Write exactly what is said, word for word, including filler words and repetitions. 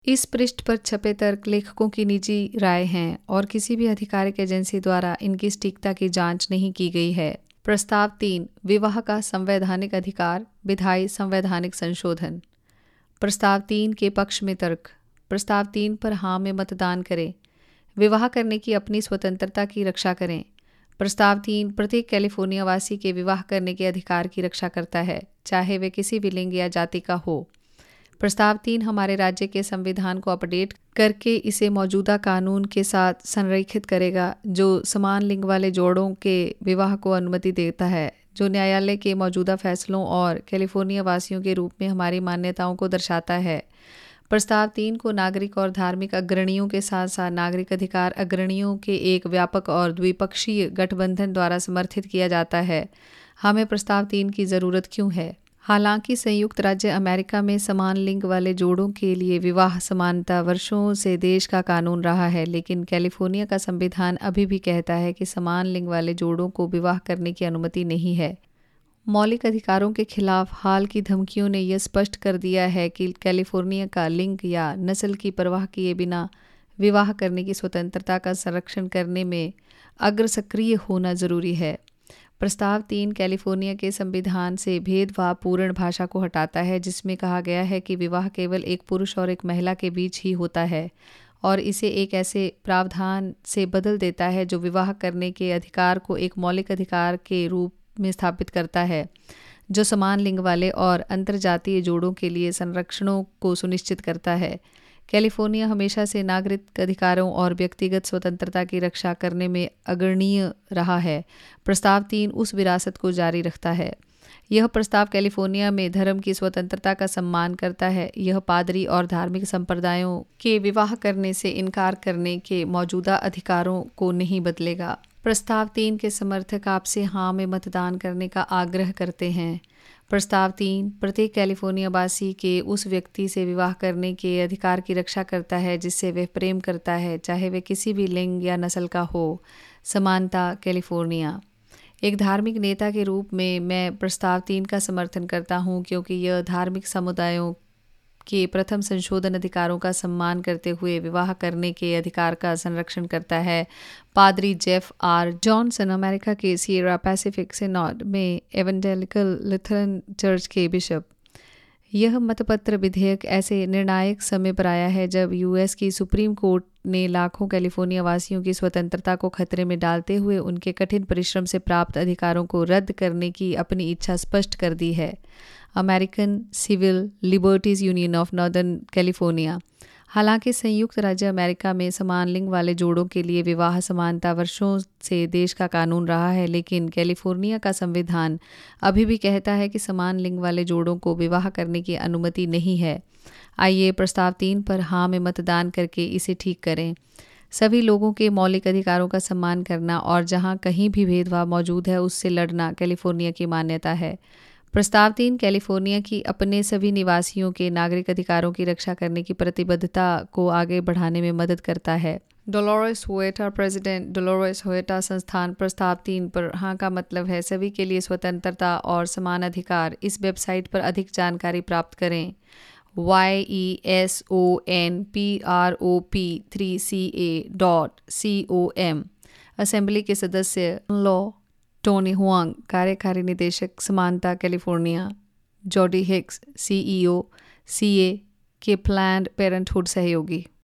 इस पृष्ठ पर छपे तर्क लेखकों की निजी राय हैं और किसी भी आधिकारिक एजेंसी द्वारा इनकी सटीकता की जांच नहीं की गई है। प्रस्ताव तीन, विवाह का संवैधानिक अधिकार, विधायी संवैधानिक संशोधन। प्रस्ताव तीन के पक्ष में तर्क। प्रस्ताव तीन पर हाँ में मतदान करें। विवाह करने की अपनी स्वतंत्रता की रक्षा करें। प्रस्ताव तीन प्रत्येक कैलिफोर्निया वासी के विवाह करने के अधिकार की रक्षा करता है, चाहे वे किसी भी लिंग या जाति का हो। प्रस्ताव तीन हमारे राज्य के संविधान को अपडेट करके इसे मौजूदा कानून के साथ संरेखित करेगा, जो समान लिंग वाले जोड़ों के विवाह को अनुमति देता है, जो न्यायालय के मौजूदा फैसलों और कैलिफोर्निया वासियों के रूप में हमारी मान्यताओं को दर्शाता है। प्रस्ताव तीन को नागरिक और धार्मिक अग्रणियों के साथ साथ नागरिक अधिकार अग्रणियों के एक व्यापक और द्विपक्षीय गठबंधन द्वारा समर्थित किया जाता है। हमें प्रस्ताव तीन की ज़रूरत क्यों है? हालांकि संयुक्त राज्य अमेरिका में समान लिंग वाले जोड़ों के लिए विवाह समानता वर्षों से देश का कानून रहा है, लेकिन कैलिफोर्निया का संविधान अभी भी कहता है कि समान लिंग वाले जोड़ों को विवाह करने की अनुमति नहीं है। मौलिक अधिकारों के खिलाफ हाल की धमकियों ने यह स्पष्ट कर दिया है कि कैलिफोर्निया का लिंग या नस्ल की परवाह किए बिना विवाह करने की स्वतंत्रता का संरक्षण करने में अग्रसक्रिय होना जरूरी है। प्रस्ताव तीन कैलिफोर्निया के संविधान से भेदभावपूर्ण भाषा को हटाता है, जिसमें कहा गया है कि विवाह केवल एक पुरुष और एक महिला के बीच ही होता है, और इसे एक ऐसे प्रावधान से बदल देता है जो विवाह करने के अधिकार को एक मौलिक अधिकार के रूप में स्थापित करता है, जो समान लिंग वाले और अंतर्जातीय जोड़ों के लिए संरक्षणों को सुनिश्चित करता है। कैलिफोर्निया हमेशा से नागरिक अधिकारों और व्यक्तिगत स्वतंत्रता की रक्षा करने में अग्रणीय रहा है। प्रस्ताव तीन उस विरासत को जारी रखता है। यह प्रस्ताव कैलिफोर्निया में धर्म की स्वतंत्रता का सम्मान करता है। यह पादरी और धार्मिक संप्रदायों के विवाह करने से इनकार करने के मौजूदा अधिकारों को नहीं बदलेगा। प्रस्ताव तीन के समर्थक आपसे हाँ में मतदान करने का आग्रह करते हैं। प्रस्ताव तीन प्रत्येक कैलिफोर्निया वासी के उस व्यक्ति से विवाह करने के अधिकार की रक्षा करता है जिससे वह प्रेम करता है, चाहे वह किसी भी लिंग या नस्ल का हो। समानता कैलिफोर्निया। एक धार्मिक नेता के रूप में मैं प्रस्ताव तीन का समर्थन करता हूं, क्योंकि यह धार्मिक समुदायों के प्रथम संशोधन अधिकारों का सम्मान करते हुए विवाह करने के अधिकार का संरक्षण करता है। पादरी जेफ आर जॉनसन अमेरिका के सिएरा पैसिफिक सिनॉड में एवेंजेलिकल लुथरन चर्च के बिशप। यह मतपत्र विधेयक ऐसे निर्णायक समय पर आया है जब यूएस की सुप्रीम कोर्ट ने लाखों कैलिफोर्निया वासियों की स्वतंत्रता को खतरे में डालते हुए उनके कठिन परिश्रम से प्राप्त अधिकारों को रद्द करने की अपनी इच्छा स्पष्ट कर दी है। American Civil Liberties Union of Northern California. हालांकि संयुक्त राज्य अमेरिका में समान लिंग वाले जोड़ों के लिए विवाह समानता वर्षों से देश का कानून रहा है, लेकिन कैलिफोर्निया का संविधान अभी भी कहता है कि समान लिंग वाले जोड़ों को विवाह करने की अनुमति नहीं है। आइए प्रस्ताव तीन पर हाँ में मतदान करके इसे ठीक करें। सभी लोगों के मौलिक अधिकारों का सम्मान करना और जहाँ कहीं भी भेदभाव मौजूद है उससे लड़ना कैलिफोर्निया की मान्यता है। प्रस्ताव तीन कैलिफोर्निया की अपने सभी निवासियों के नागरिक अधिकारों की रक्षा करने की प्रतिबद्धता को आगे बढ़ाने में मदद करता है। Dolores Huerta, president Dolores Huerta संस्थान। प्रस्ताव तीन पर हाँ का मतलब है सभी के लिए स्वतंत्रता और समान अधिकार। इस वेबसाइट पर अधिक जानकारी प्राप्त करें। Y E S O N P R O P three C A dot C O M. Assembly के सदस्य लॉ टोनी हुआंग, कार्यकारी निदेशक समानता California. Jodi Hicks, CEO CA के प्लान्ड पेरेंटहुड सहयोगी।